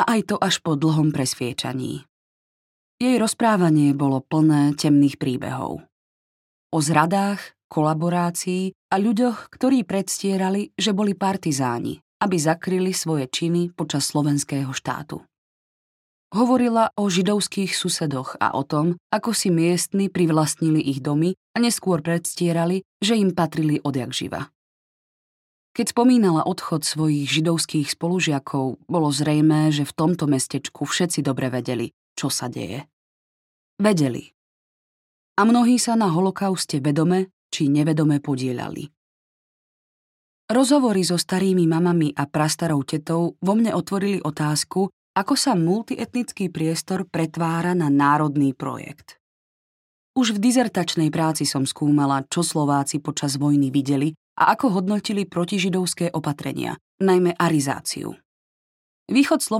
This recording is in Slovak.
A aj to až po dlhom presviečaní. Jej rozprávanie bolo plné temných príbehov. O zradách, kolaborácii a ľuďoch, ktorí predstierali, že boli partizáni, aby zakryli svoje činy počas slovenského štátu. Hovorila o židovských susedoch a o tom, ako si miestni privlastnili ich domy a neskôr predstierali, že im patrili odjakživa. Keď spomínala odchod svojich židovských spolužiakov, bolo zrejmé, že v tomto mestečku všetci dobre vedeli, čo sa deje. Vedeli. A mnohí sa na holokauste vedome či nevedome podieľali. Rozhovory so starými mamami a prastarou tetou vo mne otvorili otázku, ako sa multietnický priestor pretvára na národný projekt. Už v dizertačnej práci som skúmala, čo Slováci počas vojny videli a ako hodnotili protižidovské opatrenia, najmä arizáciu. Východ